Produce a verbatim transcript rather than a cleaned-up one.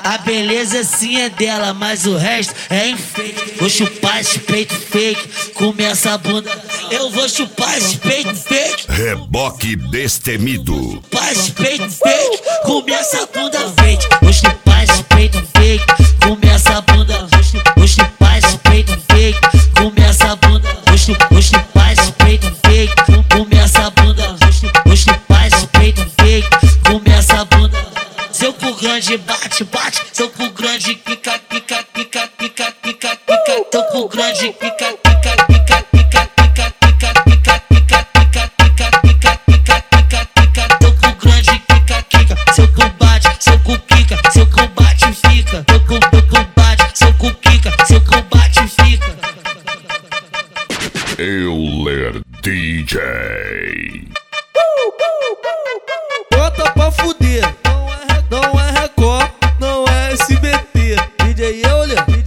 A beleza sim é dela, mas o resto é enfeite. Vou chupar esse peito fake, começa a bunda. Eu vou chupar esse peito fake. Reboque destemido. Chupar esse peito fake, começa a bunda fake. Vou chupar esse peito fake, começa a bunda. Vou chupar esse peito fake, começa a bunda. Vou chupar esse peito fake, começa a bunda. Vou chupar esse peito fake, começa a bunda. Seu cu grande bate, bate. Seu cu grande pica, pica, pica, pica, pica, pica. Seu cu grande pica, pica, pica, pica, pica, pica, pica, pica, pica, pica, pica, pica, pica, pica. Seu cu grande pica, pica. Seu cu bate, seu cu pica, seu cu bate e fica. Seu cu, seu cu bate, seu cu pica, seu cu bate e fica. Euler D J. Bota pra fuder. Não é Record, não é S B T. D J Euler.